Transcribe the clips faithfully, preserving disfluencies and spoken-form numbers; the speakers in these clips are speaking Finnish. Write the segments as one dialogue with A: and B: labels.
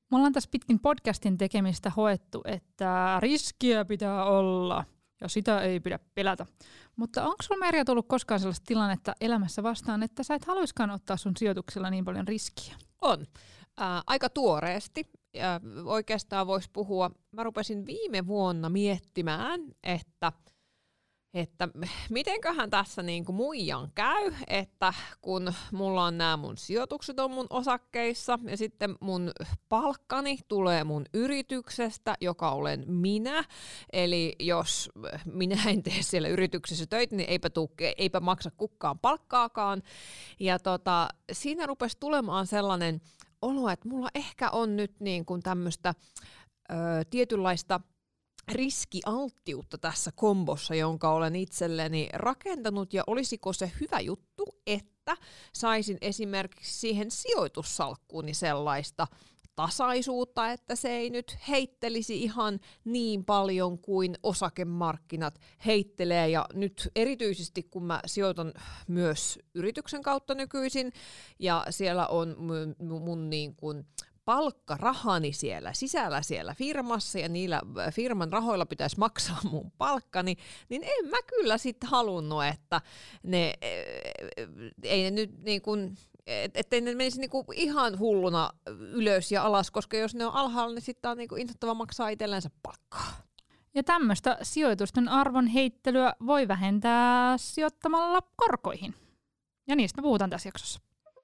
A: Me ollaan tässä pitkin podcastin tekemistä hoettu, että riskiä pitää olla ja sitä ei pidä pelätä. Mutta onko sulla, Merja, tullut koskaan sellaista tilannetta elämässä vastaan, että sä et haluiskaan ottaa sun sijoituksilla niin paljon riskiä?
B: On. Ää, aika tuoreesti. Ja oikeastaan voisi puhua, mä rupesin viime vuonna miettimään, että että mitenköhän tässä niinku muijan käy, että kun mulla on nämä mun sijoitukset on mun osakkeissa ja sitten mun palkkani tulee mun yrityksestä, joka olen minä, eli jos minä en tee siellä yrityksessä töitä, niin eipä, tuu, eipä maksa kukaan palkkaakaan. Ja tota, siinä rupesi tulemaan sellainen olo, että mulla ehkä on nyt niin kuin tämmöistä ö, tietynlaista riskialttiutta tässä kombossa, jonka olen itselleni rakentanut, ja olisiko se hyvä juttu, että saisin esimerkiksi siihen sijoitussalkkuuni sellaista tasaisuutta, että se ei nyt heittelisi ihan niin paljon kuin osakemarkkinat heittelee, ja nyt erityisesti kun mä sijoitan myös yrityksen kautta nykyisin, ja siellä on mun, mun niin kuin palkkarahani siellä sisällä siellä firmassa ja niillä firman rahoilla pitäisi maksaa mun palkkani, niin en mä kyllä sitten halunnut, että ne ei ne nyt niin kuin, ettei ne menisi niin kuin ihan hulluna ylös ja alas, koska jos ne on alhaalla, niin sitten on niin kuin inhottava maksaa itsellensä palkkaa.
A: Ja tämmöistä sijoitusten arvon heittelyä voi vähentää sijoittamalla korkoihin. Ja niistä me puhutaan tässä jaksossa.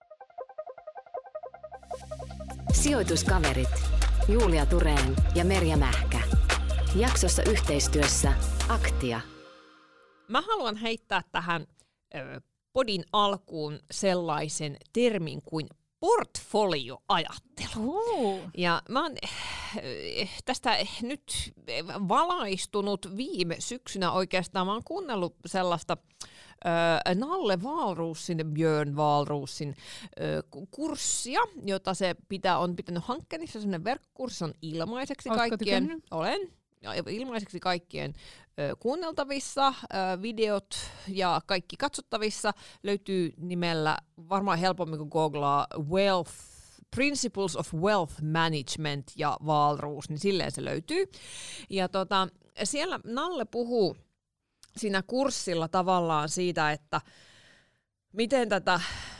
C: Sijoituskaverit Julia Thurén ja Merja Mähkä. Jaksossa yhteistyössä Aktia.
B: Mä haluan heittää tähän ö, podin alkuun sellaisen termin kuin portfolioajattelu. Uh. Ja mä oon tästä nyt valaistunut viime syksynä oikeastaan. Mä oon kuunnellut sellaista äh, Nalle Wahlroosin ja Björn Wahlroosin äh, kurssia, jota se pitää, on pitänyt hankkeenissa. Sellainen verkkokurssi on ilmaiseksi
A: Ootko
B: kaikkien.
A: tykännyt?
B: Olen. Ilmaiseksi kaikkien ö, kuunneltavissa, ö, videot ja kaikki katsottavissa, löytyy nimellä varmaan helpommin kuin googlaa Wealth, Principles of Wealth Management ja Wahlroos, niin silleen se löytyy. Ja tota, siellä Nalle puhuu siinä kurssilla tavallaan siitä, että miten tätä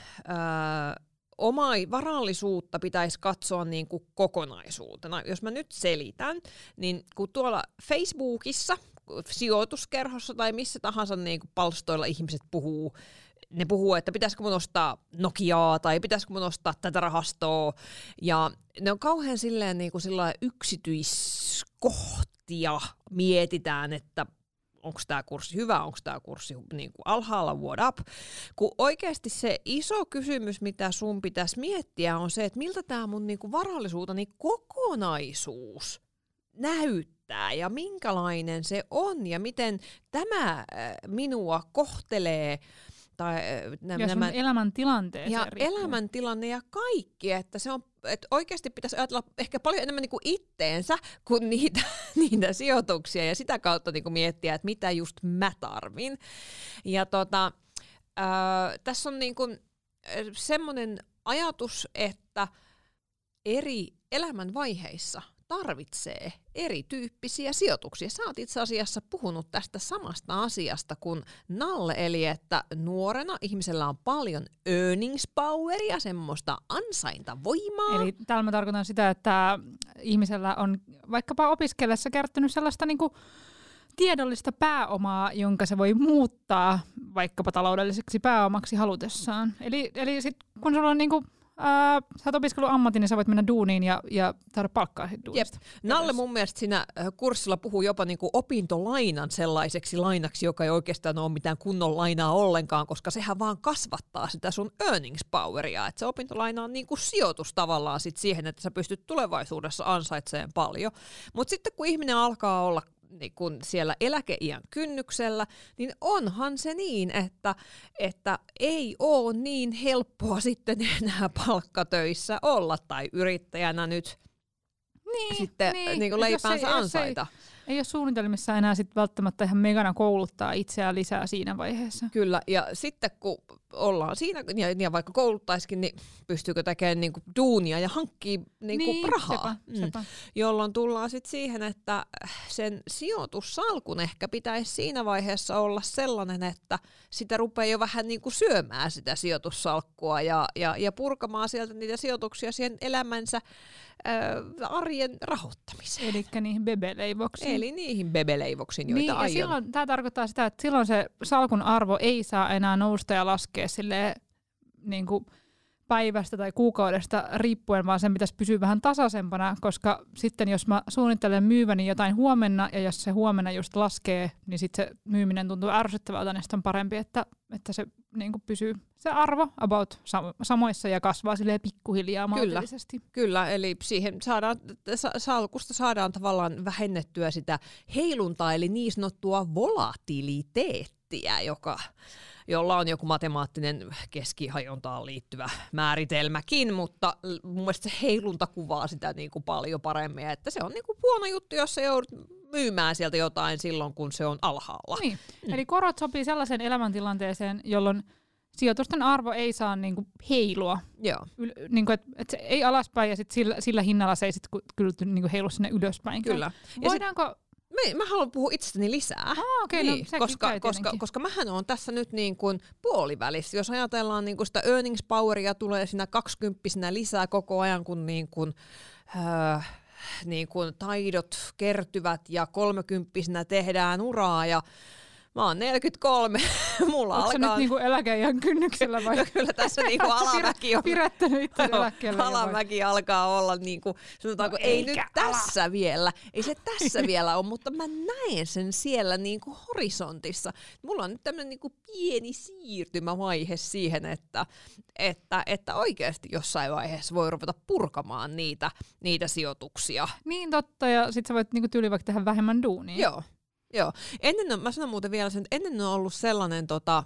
B: Ö, omaa varallisuutta pitäisi katsoa niin kuin kokonaisuutena. Jos mä nyt selitän, niin kun tuolla Facebookissa, sijoituskerhossa tai missä tahansa niin kuin palstoilla ihmiset puhuu, ne puhuu, että pitäisikö mun ostaa Nokiaa tai pitäisikö mun ostaa tätä rahastoa. Ja ne on kauhean silleen niin kuin sillä yksityiskohtia mietitään, että onko tämä kurssi hyvä, onko tämä kurssi niin kuin alhaalla, what up. Kun oikeasti se iso kysymys, mitä sun pitäisi miettiä, on se, että miltä tämä mun niin kuin varallisuuteni kokonaisuus näyttää ja minkälainen se on ja miten tämä minua kohtelee. Tai,
A: nämä, ja sun elämäntilanteeseen
B: ja
A: riippuu.
B: elämäntilanne ja kaikki, että se on, että oikeasti pitäisi ajatella ehkä paljon enemmän niin kuin itteensä kuin niitä, niitä sijoituksia ja sitä kautta niin kuin miettiä, että mitä just mä tarvin. Ja tota, ää, tässä on niin kuin semmoinen ajatus, että eri elämänvaiheissa tarvitsee erityyppisiä sijoituksia. Sä oot itse asiassa puhunut tästä samasta asiasta kuin Nalle, eli että nuorena ihmisellä on paljon earnings poweria, semmoista ansaintavoimaa.
A: Eli täällä mä tarkoitan sitä, että ihmisellä on vaikkapa opiskellessa kertynyt sellaista niinku tiedollista pääomaa, jonka se voi muuttaa vaikkapa taloudelliseksi pääomaksi halutessaan. Eli, eli sit, kun sulla on niinku Ää, sä oot opiskellut ammatin, niin sä voit mennä duuniin ja, ja saada palkkaa siitä duunista.
B: Jep. Nalle mun mielestä siinä kurssilla puhuu jopa niinku opintolainan sellaiseksi lainaksi, joka ei oikeastaan ole mitään kunnon lainaa ollenkaan, koska sehän vaan kasvattaa sitä sun earnings poweria. Että se opintolaina on niinku sijoitus tavallaan sit siihen, että sä pystyt tulevaisuudessa ansaitsemaan paljon. Mutta sitten kun ihminen alkaa olla niin kun siellä eläkeiän kynnyksellä, niin onhan se niin, että, että ei ole niin helppoa sitten enää palkkatöissä olla tai yrittäjänä nyt
A: niin,
B: sitten
A: niin.
B: Niin leipäänsä
A: ei,
B: ansaita.
A: Ei, ei ole suunnitelmissa enää sit välttämättä ihan megana kouluttaa itseään lisää siinä vaiheessa.
B: Kyllä, ja sitten kun ollaan siinä, ja, ja vaikka kouluttaisikin, niin pystyykö tekemään niinku duunia ja hankkii niinku
A: niin,
B: rahaa.
A: sepä, sepä.
B: Mm. Jolloin tullaan sitten siihen, että sen sijoitussalkun ehkä pitäisi siinä vaiheessa olla sellainen, että sitä rupeaa jo vähän niinku syömään sitä sijoitussalkkua ja, ja, ja purkamaan sieltä niitä sijoituksia siihen elämänsä ää, arjen rahoittamiseen.
A: Elikkä niihin bebeleivoksiin.
B: Eli niihin bebeleivoksiin, joita
A: niin, ja
B: aion.
A: silloin, tämä tarkoittaa sitä, että silloin se salkun arvo ei saa enää nousta ja laskea silleen, niin kuin päivästä tai kuukaudesta riippuen, vaan sen pitäisi pysyä vähän tasaisempana, koska sitten jos mä suunnittelen myyväni jotain huomenna, ja jos se huomenna just laskee, niin sitten se myyminen tuntuu ärsyttävältä, niin sitten on parempi, että, että se niin kuin pysyy se arvo about samoissa ja kasvaa silleen pikkuhiljaa maltillisesti.
B: Kyllä, kyllä, eli siihen saadaan, salkusta saadaan tavallaan vähennettyä sitä heiluntaa, eli niin sanottua volatiliteettiä, joka, jolla on joku matemaattinen keskihajontaan liittyvä määritelmäkin, mutta mun mielestä se heilunta kuvaa sitä niin kuin paljon paremmin, että se on niin kuin huono juttu, jos sä joudut myymään sieltä jotain silloin, kun se on alhaalla.
A: Niin.
B: Mm.
A: Eli korot sopii sellaiseen elämäntilanteeseen, jolloin sijoitusten arvo ei saa niinku heilua.
B: Joo.
A: Yl- niinku, et, et se ei alaspäin ja sit sillä, sillä hinnalla se ei sit kyllä niinku heilu sinne ylöspäin.
B: Kyllä.
A: Voidaanko...
B: Me, mä haluan puhua itsestäni lisää,
A: ah, okay,
B: niin,
A: no, sekin
B: koska,
A: käy
B: koska, koska mähän on tässä nyt niin kuin puolivälissä. Jos ajatellaan niin kuin sitä earnings poweria, tulee siinä kaksikymppisenä lisää koko ajan, kun niin kuin, öö, niin kuin taidot kertyvät ja kolmekymppisenä tehdään uraa ja mä oon neljäkymmentäkolme, mulla
A: Onko
B: alkaa...
A: Onko nyt niinku eläkeiän kynnyksellä vai?
B: Kyllä tässä niinku alamäki on...
A: Pirättänyt itse eläkkeelle.
B: Alamäki alkaa olla niinku, sanotaanko, no, ei nyt ala. tässä vielä, ei se tässä vielä ole, mutta mä näen sen siellä niinku horisontissa. Mulla on nyt tämmönen niinku pieni siirtymävaihe siihen, että, että, että oikeasti jossain vaiheessa voi ruveta purkamaan niitä, niitä sijoituksia.
A: Niin totta, ja sit sä voit niinku tyyli vaikka tehdä vähemmän duunia.
B: Joo. Joo. Ennen on, mä sanon muuten vielä sen, että ennen on ollut sellainen tota,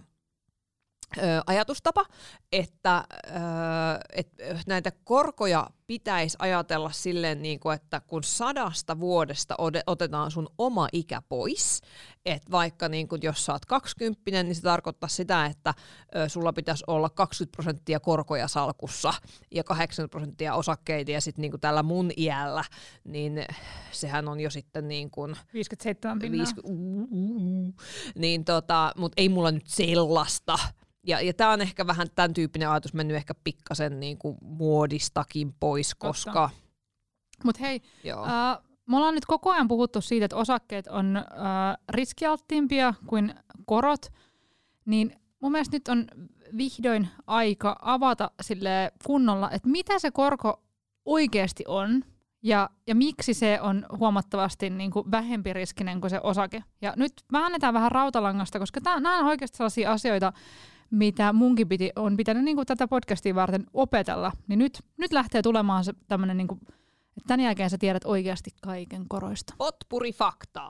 B: ö, ajatustapa, että ö, et, näitä korkoja pitäisi ajatella silleen, niin kuin, että kun sadasta vuodesta otetaan sun oma ikä pois, että vaikka niin kuin, jos sä oot kaksikymppinen, niin se tarkoittaa sitä, että ö, sulla pitäisi olla kaksikymmentä prosenttia korkoja salkussa ja kahdeksankymmentä prosenttia osakkeita, ja sitten niin tällä mun iällä, niin sehän on jo sitten niin kuin
A: viisikymmentäseitsemän pinnaa.
B: Uh, uh, niin tota, mutta ei mulla nyt sellaista. Ja, ja tämä on ehkä vähän tämän tyyppinen ajatus mennyt ehkä pikkasen niin kuin muodistakin pois, koska...
A: Mutta hei, äh, me ollaan nyt koko ajan puhuttu siitä, että osakkeet on äh, riskialttiimpia kuin korot, niin mun mielestä nyt on vihdoin aika avata sille kunnolla, että mitä se korko oikeasti on ja, ja miksi se on huomattavasti niin kuin vähempi riskinen kuin se osake. Ja nyt väännetään vähän rautalangasta, koska nämä on oikeasti sellaisia asioita, mitä munkin piti, on pitänyt niin kuin tätä podcastia varten opetella, niin nyt, nyt lähtee tulemaan se tämmöinen, niin kuin, että tämän jälkeen sä tiedät oikeasti kaiken koroista.
B: Potpuri faktaa.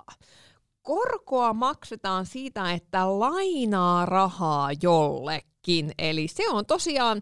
B: Korkoa maksetaan siitä, että lainaa rahaa jollekin. Eli se on tosiaan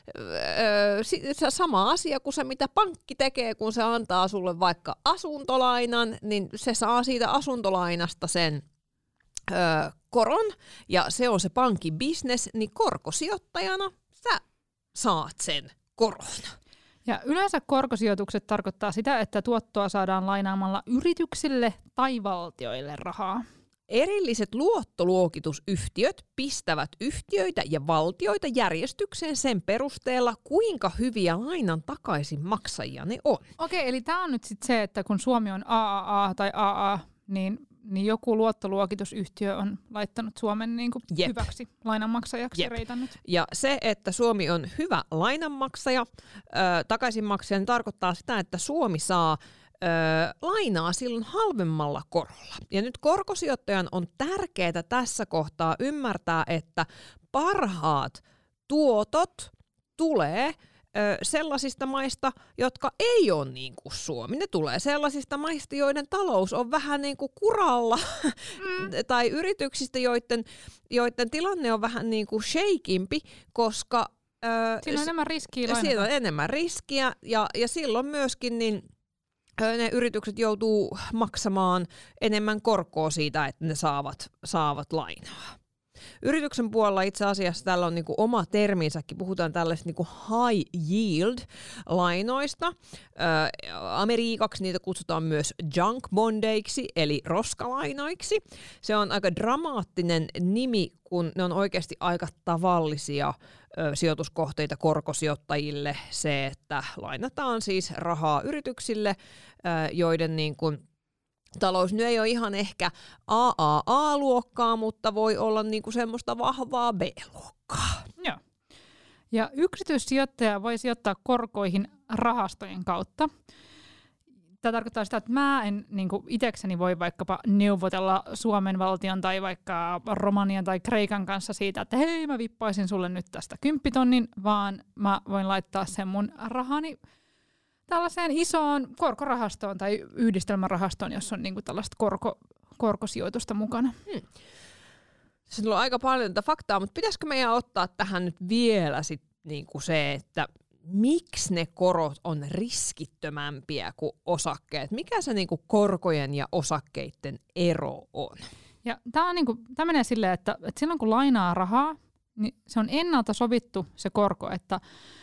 B: öö, sama asia kuin se, mitä pankki tekee, kun se antaa sulle vaikka asuntolainan, niin se saa siitä asuntolainasta sen öö, koron, ja se on se pankin business, niin korkosijoittajana sä saat sen koron.
A: Ja yleensä korkosijoitukset tarkoittaa sitä, että tuottoa saadaan lainaamalla yrityksille tai valtioille rahaa.
B: Erilliset luottoluokitusyhtiöt pistävät yhtiöitä ja valtioita järjestykseen sen perusteella, kuinka hyviä lainan takaisin maksajia ne on.
A: Okei, eli tämä on nyt sitten se, että kun Suomi on A A A tai A A, niin niin joku luottoluokitusyhtiö on laittanut Suomen niin kuin hyväksi lainanmaksajaksi ja reitannut.
B: Ja se, että Suomi on hyvä lainanmaksaja, ö, takaisinmaksaja, niin tarkoittaa sitä, että Suomi saa ö, lainaa silloin halvemmalla korolla. Ja nyt korkosijoittajan on tärkeää tässä kohtaa ymmärtää, että parhaat tuotot tulee sellaisista maista, jotka ei ole niin kuin Suomi. Ne tulee sellaisista maista, joiden talous on vähän niin kuin kuralla, mm. tai yrityksistä, joiden, joiden tilanne on vähän niin kuin shakeimpi, koska
A: siinä on enemmän riskiä lainata.
B: Siinä on enemmän riskiä, ja, ja silloin myöskin niin ne yritykset joutuu maksamaan enemmän korkoa siitä, että ne saavat, saavat lainaa. Yrityksen puolella itse asiassa tällä on niinku oma terminsäkin, puhutaan tällaisista niinku high yield lainoista. Ö, Amerikaksi niitä kutsutaan myös junk bondeiksi, eli roskalainoiksi. Se on aika dramaattinen nimi, kun ne on oikeasti aika tavallisia ö, sijoituskohteita korkosijoittajille. Se, että lainataan siis rahaa yrityksille, ö, joiden niin kuin talous nyt ei ole ihan ehkä A A A-luokkaa, mutta voi olla niinku semmoista vahvaa B-luokkaa.
A: Joo. Ja yksityissijoittaja voi sijoittaa korkoihin rahastojen kautta. Tämä tarkoittaa sitä, että mä en niin kuin itsekseni voi vaikkapa neuvotella Suomen valtion tai vaikka Romanian tai Kreikan kanssa siitä, että hei, mä vippaisin sulle nyt tästä kymppitonnin, vaan mä voin laittaa sen mun rahani tällaiseen isoon korkorahastoon tai yhdistelmärahastoon, jossa on niin kuin tällaista korko, korkosijoitusta mukana. Hmm.
B: Se on aika paljon tätä faktaa, mutta pitäisikö meidän ottaa tähän nyt vielä sit niinku se, että miksi ne korot on riskittömämpiä kuin osakkeet? Mikä se niinku korkojen ja osakkeiden ero on?
A: Ja tämä on niinku, tää menee silleen, että, että silloin kun lainaa rahaa, niin se on ennalta sovittu se korko, että,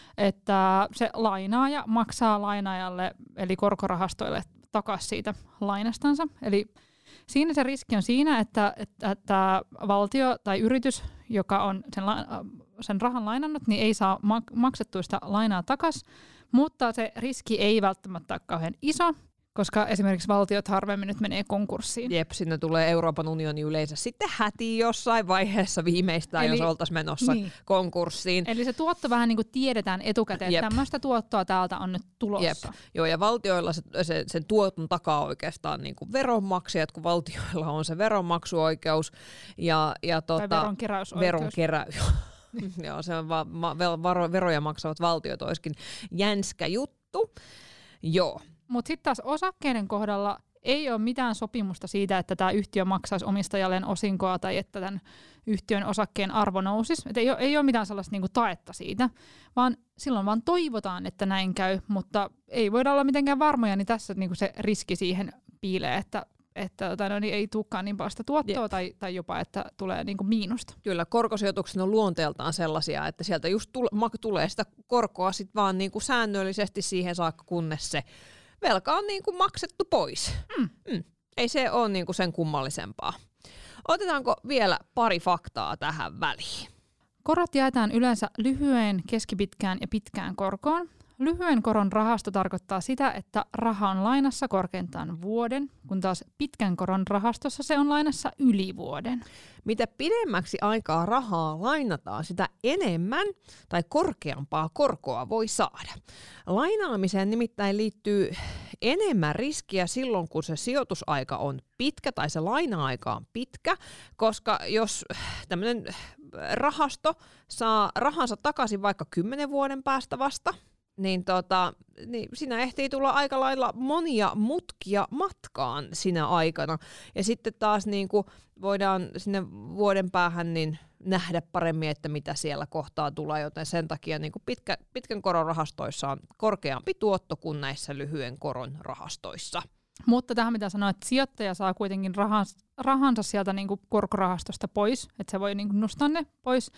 A: että se lainaaja maksaa lainaajalle eli korkorahastoille takaisin siitä lainastansa. Eli siinä se riski on siinä, että, että, että valtio tai yritys, joka on sen, sen rahan lainannut, niin ei saa maksettua sitä lainaa takaisin, mutta se riski ei välttämättä ole kauhean iso, koska esimerkiksi valtiot harvemmin nyt menee konkurssiin.
B: Jep, sinne tulee Euroopan unioni yleensä sitten hätiin jossain vaiheessa viimeistään, Eli, jos oltaisiin menossa niin. konkurssiin.
A: Eli se tuotto vähän niin kuin tiedetään etukäteen, että tämmöistä tuottoa täältä on nyt tulossa.
B: Jep. Joo, ja valtioilla se, se, sen tuoton takaa oikeastaan niin kuin veronmaksajat, kun valtioilla on se veronmaksuoikeus. Ja, ja tota,
A: tai veronkeräysoikeus.
B: Veronkeräys. Joo, se on va- ma- varo- veroja maksavat valtiot olisikin jänskä juttu. Joo.
A: Mutta sitten taas osakkeiden kohdalla ei ole mitään sopimusta siitä, että tämä yhtiö maksaisi omistajalleen osinkoa tai että tämän yhtiön osakkeen arvo nousisi. Et ei, ole, ei ole mitään sellaista niinku taetta siitä, vaan silloin vaan toivotaan, että näin käy, mutta ei voida olla mitenkään varmoja, niin tässä niinku se riski siihen piilee, että että tai no, niin ei tulekaan niin paljon sitä tuottoa tai, tai jopa, että tulee niinku miinusta.
B: Kyllä, korkosijoitukset on luonteeltaan sellaisia, että sieltä just tule, tulee sitä korkoa sit vaan niinku säännöllisesti siihen saakka, kunnes se velka on niinku maksettu pois. Mm. Mm. Ei se ole niinku sen kummallisempaa. Otetaanko vielä pari faktaa tähän väliin?
A: Korot jaetaan yleensä lyhyen, keskipitkään ja pitkään korkoon. Lyhyen koron rahasto tarkoittaa sitä, että raha on lainassa korkeintaan vuoden, kun taas pitkän koron rahastossa se on lainassa yli vuoden.
B: Mitä pidemmäksi aikaa rahaa lainataan, sitä enemmän tai korkeampaa korkoa voi saada. Lainaamiseen nimittäin liittyy enemmän riskiä silloin, kun se sijoitusaika on pitkä tai se laina-aika on pitkä, koska jos tämmöinen rahasto saa rahansa takaisin vaikka kymmenen vuoden päästä vasta, niin, tota, niin siinä ehtii tulla aika lailla monia mutkia matkaan sinä aikana. Ja sitten taas niin kuin voidaan sinne vuoden päähän niin nähdä paremmin, että mitä siellä kohtaa tulee, joten sen takia niin kuin pitkä, pitkän koron rahastoissa on korkeampi tuotto kuin näissä lyhyen koron rahastoissa.
A: Mutta tähän mitä sanoa, että sijoittaja saa kuitenkin rahansa, rahansa sieltä niin kuin korkorahastosta pois, että se voi niin kuin nostaa ne pois.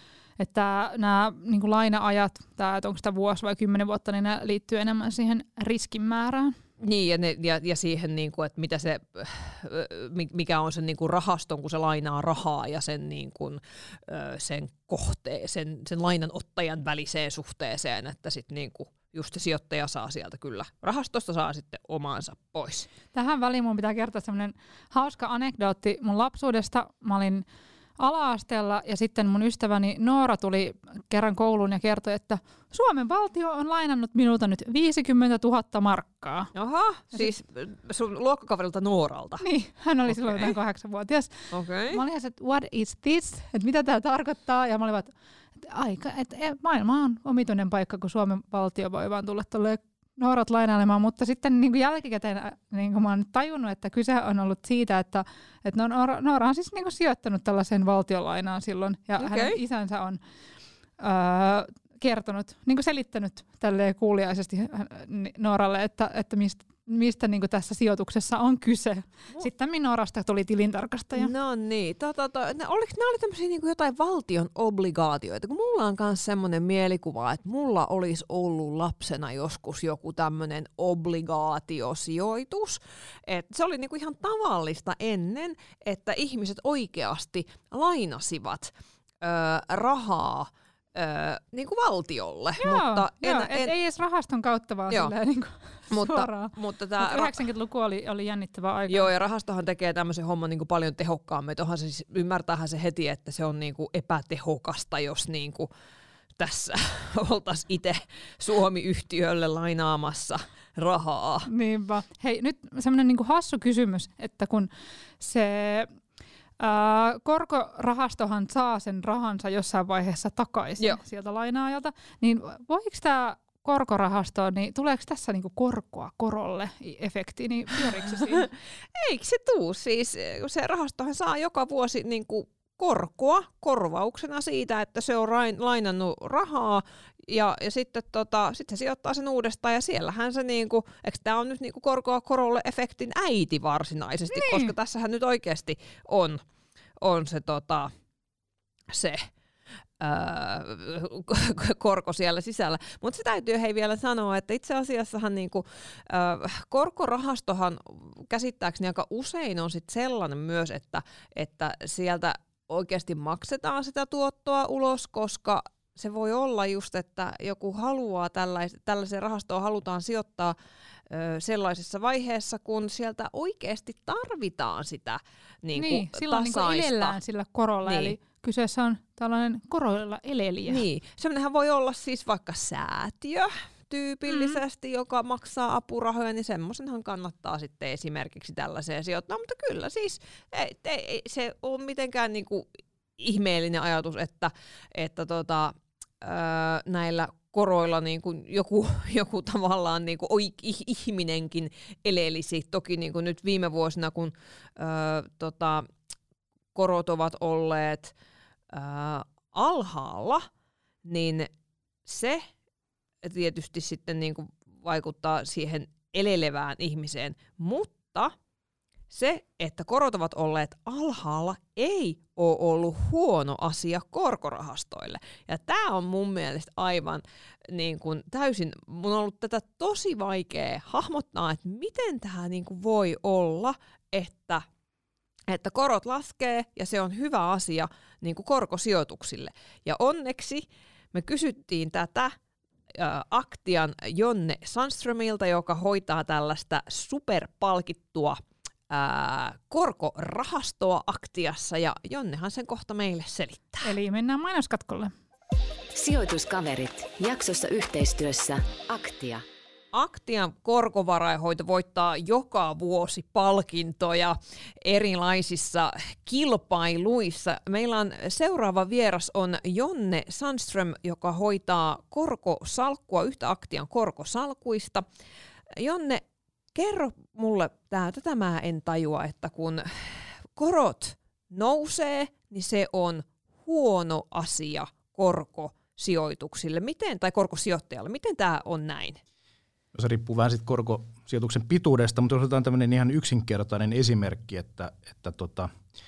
A: Että nämä niin kuin laina-ajat, tämä, että onko sitä vuosi vai kymmenen vuotta, niin ne liittyy enemmän siihen riskin määrään.
B: Niin, ja, ne, ja, ja siihen, niin kuin, että mitä se, mikä on sen niin kuin rahaston, kun se lainaa rahaa ja sen, niin kuin, sen kohteen, sen, sen lainanottajan väliseen suhteeseen, että sitten niin kuin just se sijoittaja saa sieltä kyllä. Rahastosta saa sitten omaansa pois.
A: Tähän väliin mun pitää kertoa semmoinen hauska anekdootti mun lapsuudesta. Mä olin ala-asteella ja sitten mun ystäväni Noora tuli kerran kouluun ja kertoi, että Suomen valtio on lainannut minulta nyt viisikymmentätuhatta markkaa.
B: Aha, ja siis sit, sun luokkakaverilta Nooralta.
A: Niin, hän oli okay. silloin jotain kahdeksanvuotias.
B: Okay.
A: Mä olin ihan, että what is this? Että mitä tää tarkoittaa? Ja mä olin, että, että, aika, että maailma on omituinen paikka, kun Suomen valtio voi vaan tulla tolleen Noorat lainailemaan, mutta sitten niin kuin jälkikäteen niin kuin mä oon tajunnut, että kyse on ollut siitä, että, että Noora, Noora on siis niin kuin sijoittanut tällaiseen valtiolainaan silloin, ja okay. hänen isänsä on öö, kertonut, niin kuin selittänyt tälleen kuuliaisesti Nooralle, että, että mistä, mistä niin kuin tässä sijoituksessa on kyse. Sitten Minorasta tuli tilintarkastaja.
B: No niin. Tota, to, ne, oliko nämä oli tämmöisiä niin kuin jotain valtion obligaatioita? Kun mulla on myös semmoinen mielikuva, että mulla olisi ollut lapsena joskus joku tämmöinen obligaatiosijoitus. Et se oli niin kuin ihan tavallista ennen, että ihmiset oikeasti lainasivat öö, rahaa Öö, niin kuin valtiolle.
A: Joo,
B: mutta en,
A: joo
B: en,
A: et ei edes rahaston kautta, vaan silleen niin kuin
B: mutta,
A: suoraan.
B: Mutta tää
A: Mut yhdeksänkymmentäluku oli, oli jännittävä aika.
B: Joo, ja rahastohan tekee tämmöisen homman niin kuin paljon tehokkaammin. Onhan se siis, ymmärtäähän se heti, että se on niin kuin epätehokasta, jos niin kuin tässä oltaisiin itse Suomi-yhtiölle lainaamassa rahaa.
A: Niinpä. Hei, nyt semmoinen niin kuin hassu kysymys, että kun se Ää, korkorahastohan saa sen rahansa jossain vaiheessa takaisin Joo. sieltä lainaajalta, niin voiko tämä korkorahasto, niin tuleeko tässä niinku korkoa korolle efekti, niin pyöriikö se siinä?
B: Eikö se tuu? Siis se rahastohan saa joka vuosi niinku korkoa korvauksena siitä, että se on rain, lainannut rahaa ja, ja sitten tota, sit se sijoittaa sen uudestaan ja siellähän se niinku, eikö tämä on nyt niinku korkoa korolle efektin äiti varsinaisesti, niin. Koska tässähän nyt oikeasti on, on se, tota, se ää, korko siellä sisällä. Mutta se täytyy hei vielä sanoa, että itse asiassahan niinku, ää, korkorahastohan käsittääkseni aika usein on sit sellainen myös, että, että sieltä oikeasti maksetaan sitä tuottoa ulos, koska se voi olla just, että joku haluaa tällais, tällaiseen rahastoon halutaan sijoittaa ö, sellaisessa vaiheessa, kun sieltä oikeasti tarvitaan sitä niin kuin
A: niin, silloin
B: tasaista.
A: Niin, elellään sillä korolla, niin. Eli kyseessä on tällainen koroilla elelijä.
B: Niin, semmoinenhan voi olla siis vaikka säätiö tyypillisesti, mm. joka maksaa apurahoja, niin semmoisenhan kannattaa sitten esimerkiksi tällaiseen sijoittaa, mutta kyllä siis ei, ei, se on mitenkään niinku ihmeellinen ajatus, että, että tota, öö, näillä koroilla niinku joku, joku tavallaan niinku oik- ihminenkin elelisi. Toki niinku nyt viime vuosina, kun öö, tota, korot ovat olleet öö, alhaalla, niin se tietysti sitten niin kuin vaikuttaa siihen elelevään ihmiseen, mutta se, että korot ovat olleet alhaalla, ei ole ollut huono asia korkorahastoille. Ja tämä on mun mielestä aivan niin kuin täysin, mun on ollut tätä tosi vaikea hahmottaa, että miten tämä niin kuin voi olla, että, että korot laskee ja se on hyvä asia niin kuin korkosijoituksille. Ja onneksi me kysyttiin tätä Aktian Jonne Sandströmiltä, joka hoitaa tällaista superpalkittua ää, korkorahastoa Aktiassa, ja Jonnehan sen kohta meille selittää.
A: Eli mennään mainoskatkolle.
C: Sijoituskaverit, jaksossa yhteistyössä Aktia.
B: Aktian korkovarainhoito voittaa joka vuosi palkintoja erilaisissa kilpailuissa. Meillä on seuraava vieras on Jonne Sandström, joka hoitaa korkosalkkua, yhtä Aktian korkosalkuista. Jonne, kerro mulle, tää, tätä mä en tajua, että kun korot nousee, niin se on huono asia korkosijoituksille. Miten, tai korkosijoittajalle. Miten tämä on näin?
D: Se riippuu vähän sit korkosijoituksen pituudesta, mutta jos otetaan tämmöinen ihan yksinkertainen esimerkki, että, että tota,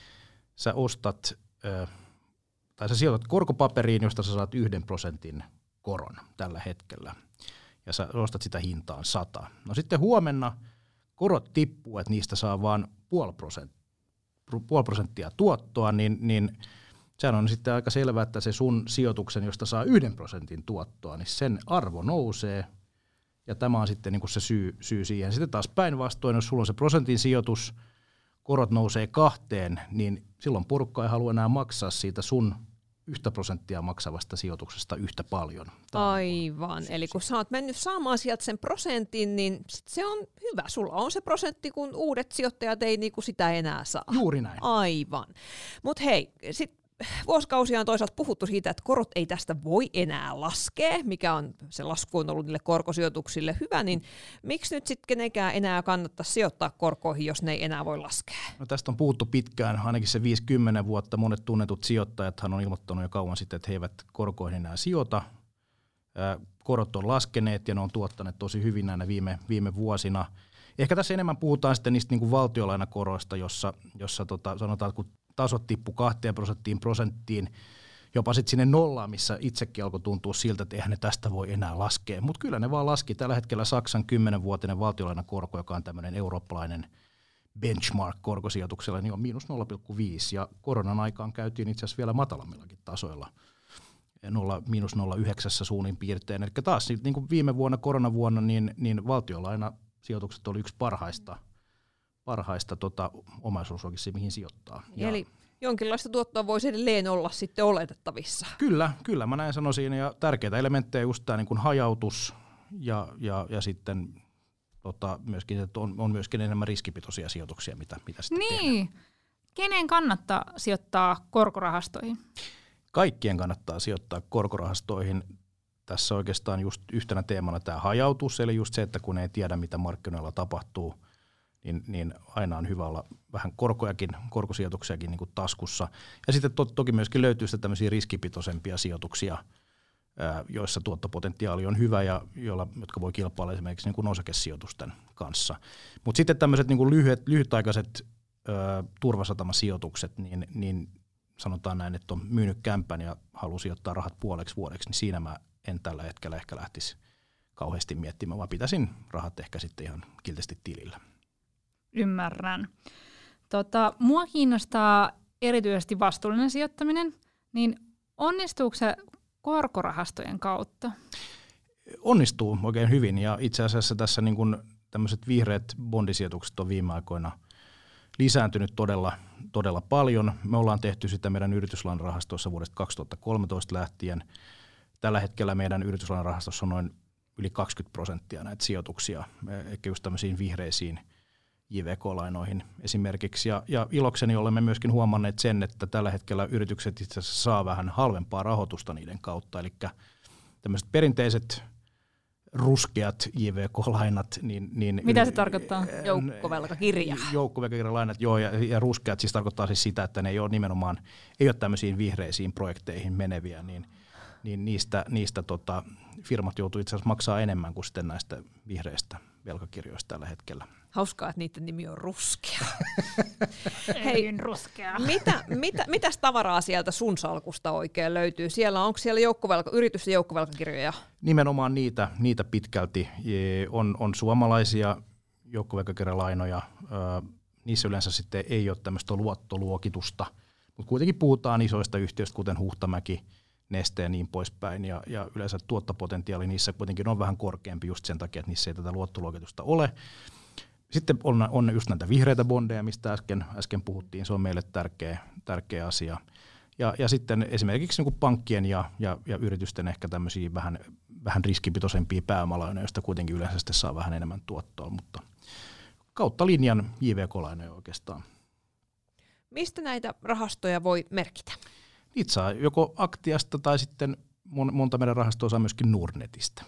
D: sä ostat, ö, tai sä sijoitat korkopaperiin, josta sä saat yhden prosentin koron tällä hetkellä, ja sä ostat sitä hintaan sata. No sitten huomenna korot tippuu, että niistä saa vaan puoli prosenttia, puoli prosenttia tuottoa, niin, niin sehän on sitten aika selvää, että se sun sijoituksen, josta saa yhden prosentin tuottoa, niin sen arvo nousee. Ja tämä on sitten niin kuin se syy, syy siihen. Sitten taas päinvastoin, jos sulla on se prosentin sijoitus, korot nousee kahteen, niin silloin porukka ei halua enää maksaa siitä sun yhtä prosenttia maksavasta sijoituksesta yhtä paljon.
B: Aivan. Eli kun sä oot mennyt saamaan sieltä sen prosentin, niin sit se on hyvä. Sulla on se prosentti, kun uudet sijoittajat ei niinku sitä enää saa.
D: Juuri näin.
B: Aivan. Mutta hei, sit vuosikausia on toisaalta puhuttu siitä, että korot ei tästä voi enää laskea, mikä on se lasku on ollut niille korkosijoituksille hyvä, niin miksi nyt sitten kenenkään enää kannattaa sijoittaa korkoihin, jos ne ei enää voi laskea?
D: No tästä on puhuttu pitkään, ainakin se viisikymmentä vuotta. Monet tunnetut sijoittajathan on ilmoittanut jo kauan sitten, että he eivät korkoihin enää sijoita. Korot on laskeneet ja ne on tuottaneet tosi hyvin näinä viime, viime vuosina. Ehkä tässä enemmän puhutaan sitten niistä niin kuin valtiolainakoroista, jossa, jossa tota, sanotaan, että kun tasot tippui kahteen prosenttiin prosenttiin, jopa sitten sinne nollaan, missä itsekin alkoi tuntua siltä, että eihän ne tästä voi enää laskea. Mutta kyllä ne vaan laski. Tällä hetkellä Saksan kymmenvuotinen valtiolainakorko, joka on tämmöinen eurooppalainen benchmark korkosijoituksella, niin on miinus nolla pilkku viisi. Ja koronan aikaan käytiin itse asiassa vielä matalammillakin tasoilla. Nolla, miinus nolla pilkku yhdeksän suunnin piirtein. Eli taas niin kuin viime vuonna, koronavuonna, niin, niin valtiolainasijoitukset oli yksi parhaista, parhaista tota, omaisuusorkissa, mihin sijoittaa.
B: Eli
D: ja
B: jonkinlaista tuottoa voisi edelleen olla sitten oletettavissa.
D: Kyllä, kyllä mä näin sanoisin. Ja tärkeitä elementtejä just tämä niin kuin hajautus ja, ja, ja sitten tota, myöskin, että on, on myöskin enemmän riskipitoisia sijoituksia, mitä, mitä sitten
A: Niin.
D: tehdään.
A: Kenen kannattaa sijoittaa korkorahastoihin?
D: Kaikkien kannattaa sijoittaa korkorahastoihin. Tässä oikeastaan just yhtenä teemana tämä hajautus, eli just se, että kun ei tiedä, mitä markkinoilla tapahtuu, niin, niin aina on hyvä olla vähän korkojakin, korkosijoituksiakin niin kuin taskussa. Ja sitten to, toki myöskin löytyy sitten tämmöisiä riskipitoisempia sijoituksia, ää, joissa tuottopotentiaali on hyvä ja joilla, jotka voi kilpailla esimerkiksi niin kuin osakesijoitusten kanssa. Mutta sitten tämmöiset niin kuin lyhyet, lyhytaikaiset ää, turvasatamasijoitukset, niin, niin sanotaan näin, että on myynyt kämpän ja haluaa sijoittaa rahat puoleksi vuodeksi, niin siinä mä en tällä hetkellä ehkä lähtisi kauheasti miettimään, vaan pitäisin rahat ehkä sitten ihan kiltisti tilillä.
A: Ymmärrän. Tota, mua kiinnostaa erityisesti vastuullinen sijoittaminen, niin onnistuuko se korkorahastojen kautta?
D: Onnistuu oikein hyvin ja itse asiassa tässä niin kuin tämmöiset vihreät bondisijoitukset on viime aikoina lisääntynyt todella, todella paljon. Me ollaan tehty sitä meidän yrityslainarahastossa vuodesta kaksituhattakolmetoista lähtien. Tällä hetkellä meidän yrityslainarahastossa on noin yli kaksikymmentä prosenttia näitä sijoituksia, ehkä just tämmöisiin vihreisiin J V K-lainoihin esimerkiksi. Ja, ja ilokseni olemme myöskin huomanneet sen, että tällä hetkellä yritykset itse asiassa saa vähän halvempaa rahoitusta niiden kautta. Eli tämmöiset perinteiset ruskeat J V K-lainat. Niin, niin
A: mitä se tarkoittaa?
B: Joukkovelkakirja.
D: Joukkovelkakirjalainat, joo, ja, ja ruskeat siis tarkoittaa siis sitä, että ne ei ole nimenomaan, ei ole tämmöisiin vihreisiin projekteihin meneviä, niin, niin niistä, niistä tota, firmat joutuu itse asiassa maksaa enemmän kuin sitten näistä vihreistä velkakirjoista tällä hetkellä.
B: Hauskaa, että niiden nimi on ruskea.
A: Hei, ruskea.
B: Mitä, mitä, mitäs tavaraa sieltä sun salkusta oikein löytyy? Siellä onko siellä joukkovelka, yritys- ja joukkovelkakirjoja?
D: Nimenomaan niitä, niitä pitkälti. On, on suomalaisia joukkovelkakirjalainoja. Niissä yleensä sitten ei ole tämmöistä luottoluokitusta, mutta kuitenkin puhutaan isoista yhtiöistä, kuten Huhtamäki, Neste ja niin poispäin, ja, ja yleensä tuottopotentiaali niissä kuitenkin on vähän korkeampi just sen takia, että niissä ei tätä luottoluokitusta ole. Sitten on, on just näitä vihreitä bondeja, mistä äsken, äsken puhuttiin, se on meille tärkeä, tärkeä asia. Ja, ja sitten esimerkiksi niin kuin pankkien ja, ja, ja yritysten ehkä tämmöisiä vähän, vähän riskipitoisempia pääomalainoja, joista kuitenkin yleensä sitten saa vähän enemmän tuottoa, mutta kautta linjan J V K-lainoja oikeastaan.
B: Mistä näitä rahastoja voi merkitä?
D: Niitä saa joko Aktiasta tai sitten monta meidän rahastoa saa myöskin Nordnetistä.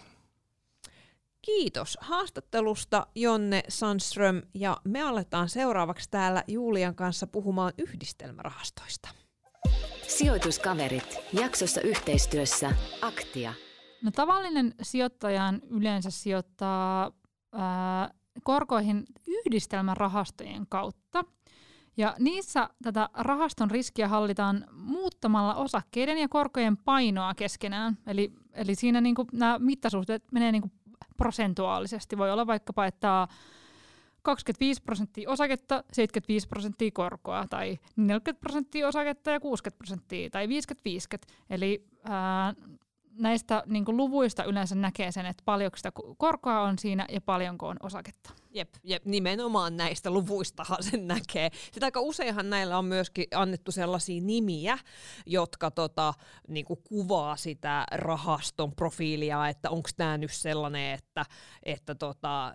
B: Kiitos haastattelusta, Jonne Sandström, ja me aletaan seuraavaksi täällä Julian kanssa puhumaan yhdistelmärahastoista.
C: Sijoituskaverit, jaksossa yhteistyössä Aktia.
A: No tavallinen sijoittajan yleensä sijoittaa ää, korkoihin yhdistelmärahastojen kautta. Ja niissä tätä rahaston riskiä hallitaan muuttamalla osakkeiden ja korkojen painoa keskenään. Eli, eli siinä niinku nämä mittasuhteet menee niinku prosentuaalisesti. Voi olla vaikkapa, että kaksikymmentäviisi prosenttia osaketta, seitsemänkymmentäviisi prosenttia korkoa, tai neljäkymmentä prosenttia osaketta ja kuusikymmentä prosenttia, tai viisikymmentä viisikymmentä. Eli ää, näistä niin kuin luvuista yleensä näkee sen, että paljonko sitä korkoa on siinä ja paljonko on osaketta.
B: Jep, jep, nimenomaan näistä luvuistahan sen näkee. Sitten aika useinhan näillä on myöskin annettu sellaisia nimiä, jotka tota, niinku kuvaa sitä rahaston profiilia, että onko tämä nyt sellainen, että, että tota,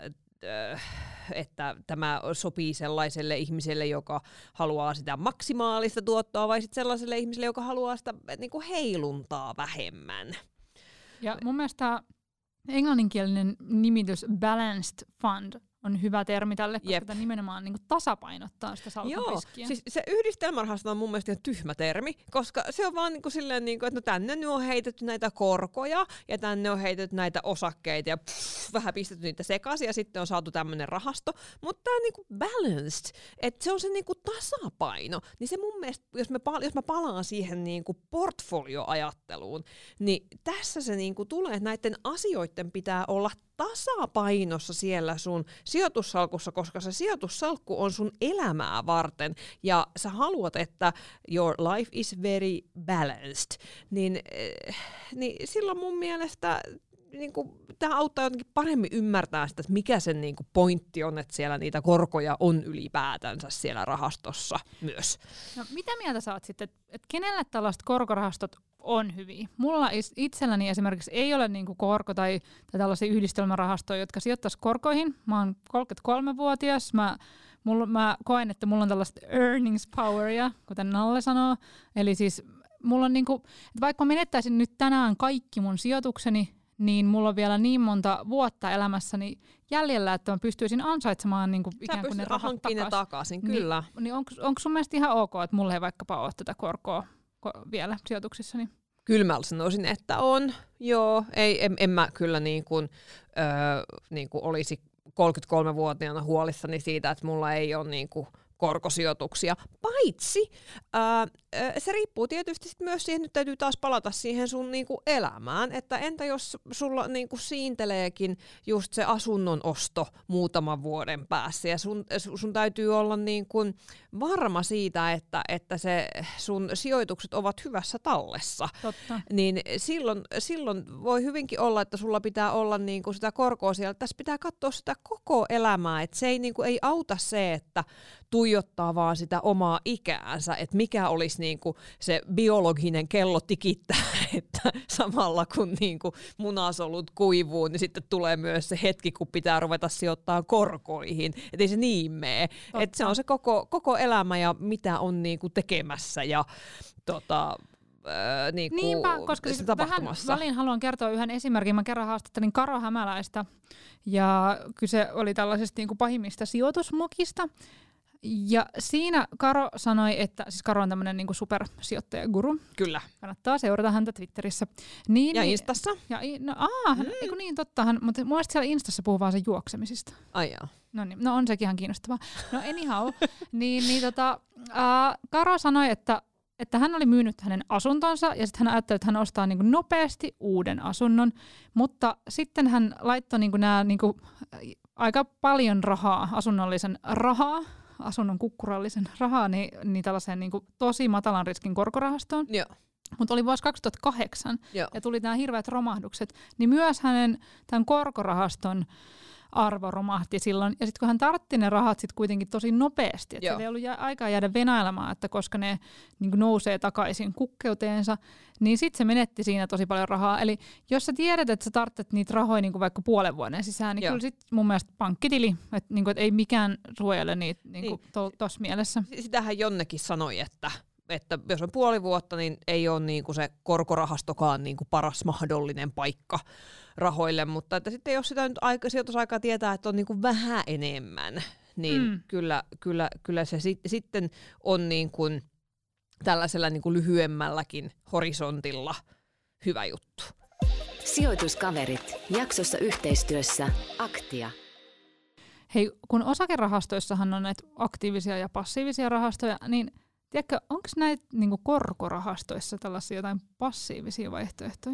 B: että tämä sopii sellaiselle ihmiselle, joka haluaa sitä maksimaalista tuottoa, vai sitten sellaiselle ihmiselle, joka haluaa sitä niin kuin heiluntaa vähemmän.
A: Ja mun mielestä englanninkielinen nimitys Balanced Fund on hyvä termi tälle, koska
B: Jep.
A: tämä nimenomaan niin kuin tasapainottaa sitä salkun
B: siis se yhdistelmärahasto on mun mielestä ihan tyhmä termi, koska se on vaan niin kuin silleen, niin kuin, että no tänne nyt on heitetty näitä korkoja ja tänne on heitetty näitä osakkeita ja pff, vähän pistetty niitä sekaisin ja sitten on saatu tämmöinen rahasto, mutta tämä on niin kuin balanced, että se on se niin kuin tasapaino, niin se mun mielestä, jos, me, jos mä palaan siihen niin kuin portfolioajatteluun, niin tässä se niin kuin tulee, että näiden asioiden pitää olla tasapainossa siellä sun sijoitussalkussa, koska se sijoitussalkku on sun elämää varten ja sä haluat, että your life is very balanced, niin, äh, niin silloin mun mielestä niin tämä auttaa jotenkin paremmin ymmärtää sitä, että mikä sen niin kuin pointti on, että siellä niitä korkoja on ylipäätänsä siellä rahastossa myös.
A: No, mitä mieltä sä oot sitten, että et kenelle tällaiset korkorahastot on hyviä? Mulla itselläni esimerkiksi ei ole niinku korko- tai, tai tällaisia yhdistelmärahastoja, jotka sijoittaisi korkoihin. Mä oon kolmekymmentäkolmevuotias, mä, mulla, mä koen, että mulla on tällaista earnings poweria, kuten Nalle sanoo. Eli siis mulla on niinku, että vaikka mä menettäisin nyt tänään kaikki mun sijoitukseni, niin mulla on vielä niin monta vuotta elämässäni jäljellä, että mä pystyisin ansaitsemaan niinku ikään kuin ne rahat takaisin.
B: takaisin. Kyllä.
A: Niin, niin onko, onko sun mielestä ihan ok, että mulla ei vaikkapa ole tätä korkoa ko- vielä sijoituksissani?
B: Kyllä mä sanoisin, että on. Joo, ei, en, en mä kyllä niin kuin, öö, niin kuin olisi kolmekymmentäkolmevuotiaana huolissani siitä, että mulla ei ole niin kuin korkosijoituksia, paitsi ää, se riippuu tietysti sit myös siihen, nyt täytyy taas palata siihen sun niinku elämään, että entä jos sulla niinku siinteleekin just se asunnon osto muutaman vuoden päässä ja sun, sun täytyy olla niinku varma siitä, että, että se sun sijoitukset ovat hyvässä tallessa.
A: Totta.
B: Niin silloin, silloin voi hyvinkin olla, että sulla pitää olla niinku sitä korkoa siellä. Tässä pitää katsoa sitä koko elämää, että se ei, niinku, ei auta se, että tuijottaa vaan sitä omaa ikäänsä, että mikä olisi niinku se biologinen kello tikittää, että samalla kun niinku munasolut kuivuu, niin sitten tulee myös se hetki, kun pitää ruveta sijoittaa korkoihin. Että ei se niin mene. Että se on se koko, koko elämä ja mitä on niinku tekemässä ja tota, ää, niinku
A: Niinpä, koska siis vähän väliin haluan kertoa yhden esimerkin. Mä kerran haastattelin Karo Hämäläistä ja kyse oli tällaisesta niinku pahimmista sijoitusmokista. Ja siinä Karo sanoi, että, siis Karo on tämmöinen niinku supersijoittajaguru.
B: Kyllä.
A: Kannattaa seurata häntä Twitterissä. Niin,
B: ja
A: niin,
B: Instassa.
A: Ja, no, aa, mm. eiku niin, tottahan, mutta mun mielestä siellä Instassa puhuu vaan sen juoksemisista.
B: Ai jaa.
A: No niin, no on sekin ihan kiinnostavaa. No anyhow, niin, niin tota, ää, Karo sanoi, että, että hän oli myynyt hänen asuntonsa ja sitten hän ajatteli, että hän ostaa niinku nopeasti uuden asunnon, mutta sitten hän laittoi niinku nämä niinku, aika paljon rahaa, asunnollisen rahaa, asunnon kukkurallisen rahaa, niin, niin tällaiseen niin kuin tosi matalan riskin korkorahastoon.
B: Joo.
A: Mutta oli vuosi kaksituhattakahdeksan
B: Joo.
A: ja tuli nämä hirveät romahdukset, niin myös hänen tämän korkorahaston arvo romahti silloin. Ja sitten kun hän tartti ne rahat sit kuitenkin tosi nopeasti, että ei ollut jä- aikaa jäädä venailemaan, että koska ne niin kuin nousee takaisin kukkeuteensa, niin sitten se menetti siinä tosi paljon rahaa. Eli jos sä tiedät, että sä tarvitset niitä rahoja niin kuin vaikka puolen vuoden sisään, niin Joo. kyllä sitten mun mielestä pankkitili, että, niin kuin, että ei mikään suojele niitä niin kuin niin. tuossa to, mielessä.
B: Sitähän Jonnekin sanoi, että että jos on puoli vuotta, niin ei ole niinku se korkorahastokaan niinku paras mahdollinen paikka rahoille, mutta että sitten jos sitä nyt aika, sijoitusaikaa tietää, että on niinku vähän enemmän, niin mm. kyllä, kyllä, kyllä se sit, sitten on niinku tällaisella niinku lyhyemmälläkin horisontilla hyvä juttu.
C: Sijoituskaverit, jaksossa yhteistyössä Aktia.
A: Hei, kun osakerahastoissahan on näitä aktiivisia ja passiivisia rahastoja, niin tiedätkö, onko näitä niinku korkorahastoissa tällaisia jotain passiivisia vaihtoehtoja?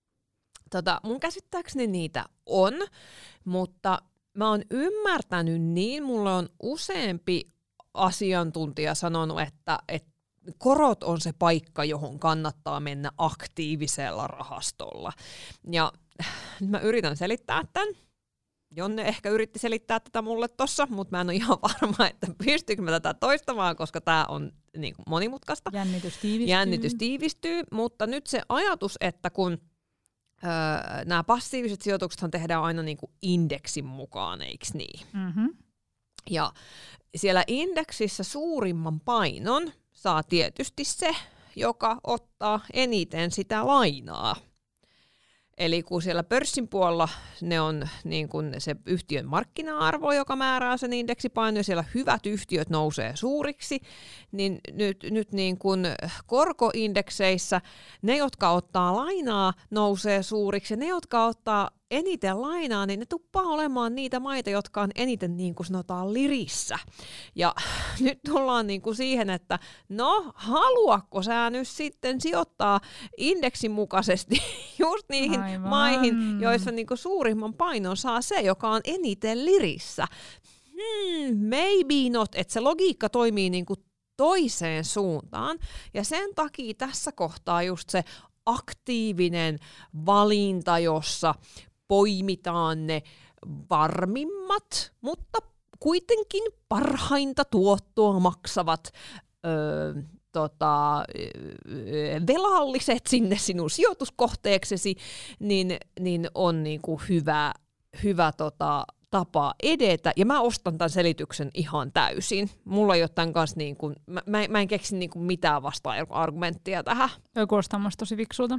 B: Tota, mun käsittääkseni niitä on, mutta mä oon ymmärtänyt niin, mulla on useampi asiantuntija sanonut, että, että korot on se paikka, johon kannattaa mennä aktiivisella rahastolla. Ja nyt mä yritän selittää tämän. Jonne ehkä yritti selittää tätä mulle tossa, mutta mä en ole ihan varma, että pystyykö mä tätä toistamaan, koska tää on niin kuin monimutkaista.
A: Jännitys tiivistyy.
B: Jännitys tiivistyy, mutta nyt se ajatus, että kun öö, nämä passiiviset sijoituksethan tehdään aina niin kuin indeksin mukaan, eikö niin?
A: Mm-hmm.
B: Ja siellä indeksissä suurimman painon saa tietysti se, joka ottaa eniten sitä lainaa. Eli kun siellä pörssin puolella ne on niin kuin se yhtiön markkina-arvo, joka määrää sen indeksipaino, ja siellä hyvät yhtiöt nousee suuriksi, niin nyt, nyt niin kuin korkoindekseissä ne, jotka ottaa lainaa, nousee suuriksi, ja ne, jotka ottaa eniten lainaa, niin ne tuppaa olemaan niitä maita, jotka on eniten niin kuin sanotaan lirissä. Ja nyt tullaan niin kuin siihen, että no, haluatko sä nyt sitten sijoittaa indeksin mukaisesti just niihin Aivan. maihin, joissa niin kuin suurimman painon saa se, joka on eniten lirissä. Hmm, maybe not, että se logiikka toimii niin kuin toiseen suuntaan. Ja sen takia tässä kohtaa just se aktiivinen valinta, jossa poimitaan ne varmimmat, mutta kuitenkin parhainta tuottoa maksavat öö, tota, velalliset sinne sinun sijoituskohteeksesi, niin, niin on niinku hyvä, hyvä tota, tapa edetä. Ja mä ostan tämän selityksen ihan täysin. Mulla ei ole tämän kanssa, niinku, mä, mä, mä en keksi niinku mitään vasta-argumenttia tähän.
A: Toi kuulostaa musta tosi fiksulta.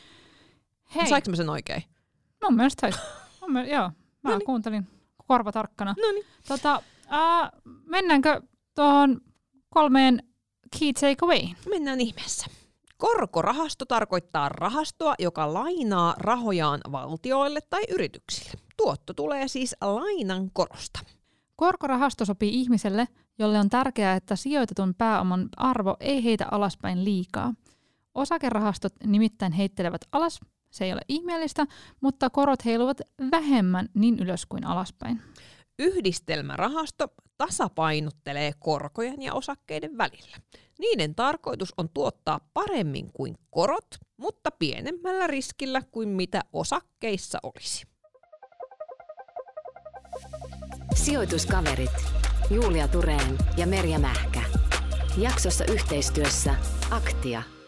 A: Hei.
B: Sainko mä sen oikein?
A: Mun mielestä sais. Mun mielestä, joo, mä Noniin. kuuntelin korva tarkkana. Tota, äh, mennäänkö tuohon kolmeen key takeaway?
B: Mennään ihmeessä. Korkorahasto tarkoittaa rahastoa, joka lainaa rahojaan valtioille tai yrityksille. Tuotto tulee siis lainan korosta.
A: Korkorahasto sopii ihmiselle, jolle on tärkeää, että sijoitetun pääoman arvo ei heitä alaspäin liikaa. Osakerahastot nimittäin heittelevät alas. Se ei ole ihmeellistä, mutta korot heiluvat vähemmän niin ylös kuin alaspäin.
B: Yhdistelmärahasto tasapainottelee korkojen ja osakkeiden välillä. Niiden tarkoitus on tuottaa paremmin kuin korot, mutta pienemmällä riskillä kuin mitä osakkeissa olisi.
C: Sijoituskaverit Julia Tureen ja Merja Mähkä. Jaksossa yhteistyössä Aktia.